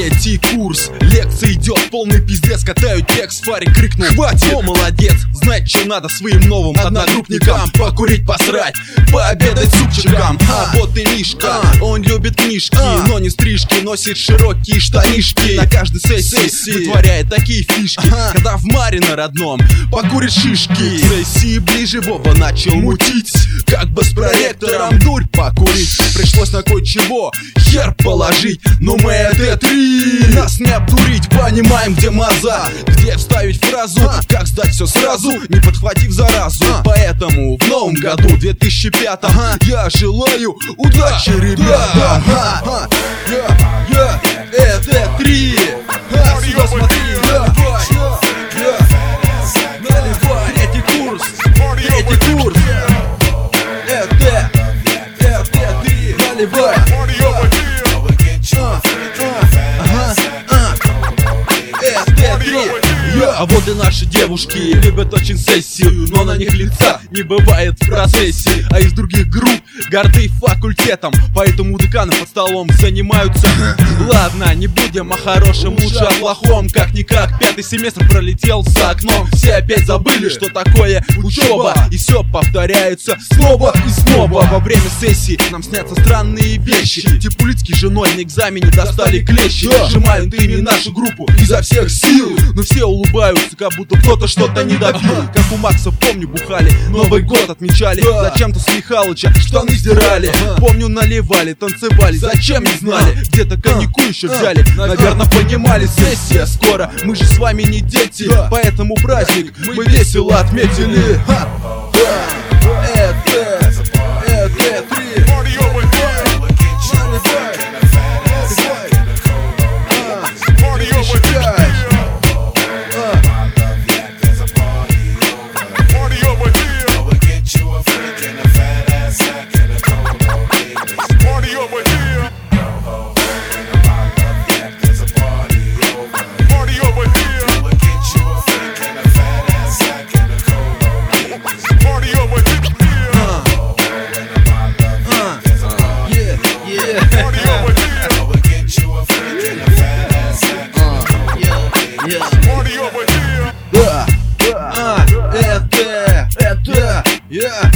Третий курс, лекция идет, полный пиздец, катаю текст, Фарик крикнул: хватит! О, молодец, знать, что надо своим новым одногруппникам. Покурить, посрать, пообедать супчиком. А вот и Мишка, он любит книжки, но не стрижки, носит широкие штанишки. На каждой сессии вытворяет такие фишки, когда в Маре на родном покурит шишки. Сессии ближе Вова начал мутить, как бы с проректором дурь покурить. Пришлось на кое-чего хер положить, но мы Д3 нас не обдурить. Понимаем, где маза, где вставить фразу, как сдать все сразу, не подхватив заразу. Поэтому в новом году 2005 я желаю удачи, ребята. Д3, сюда смотри, наливай. Третий курс, Д3, наливай. А вот и наши девушки любят очень сессию, но на них лица не бывает в процессе. А из других групп горды факультетом, поэтому деканы под столом занимаются. Ладно, не будем о хорошем, лучше о плохом. Как-никак, 5-й семестр пролетел за окном. Все опять забыли, что такое учеба, и все повторяется снова и снова. Во время сессии нам снятся странные вещи. Типулицкий женой на экзамене достали клещи. Сжимают ими нашу группу изо всех сил, но все улыбаются, как будто кто-то что-то не добил. Как у Макса, помню, бухали, Новый год отмечали, зачем-то с Михалыча штаны сдирали. Помню, наливали, танцевали, зачем не знали. Где-то коньяку еще взяли, наверное, понимали, сессия скоро. Мы же с вами не дети, поэтому праздник мы весело отметили. Это